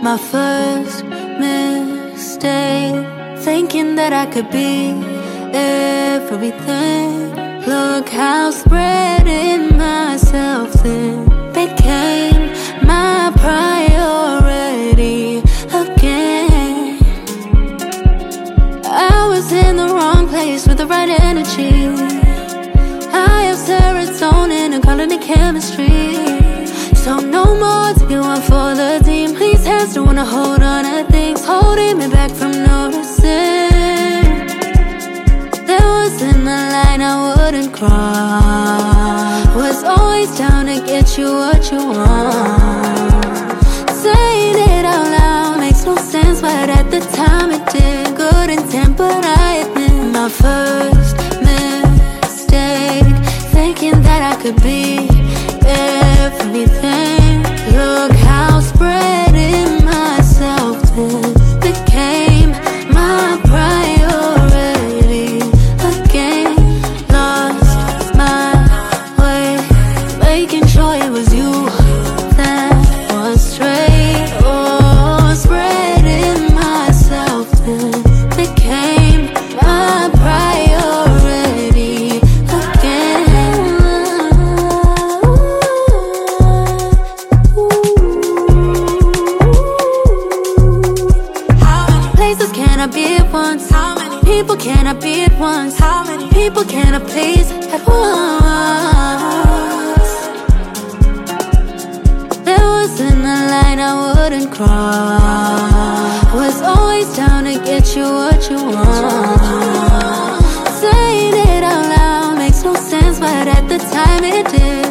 My first mistake, thinking that I could be everything. Look how spreading myself thin became my priority again. I was in the wrong place with the right energy. I have serotonin and calling it chemistry. So no more to get one for the team. Please hands don't wanna hold on to things holding me back from noticing. There wasn't a line I wouldn't cross. Was always down to get you what you want. Saying it out loud makes no sense, but at the time it did. Good intent, but I admit my first mistake, thinking that I could be everything. Look how spreading myself thin became my priority again. Lost my way, making sure it was you that was straight. Oh, spreading myself thin became my priority again. Places can I be at once? How many people can I be at once? How many people can I please at once? There wasn't a line I wouldn't cross. Was always down to get you what you want. Saying it out loud makes no sense, but at the time it did.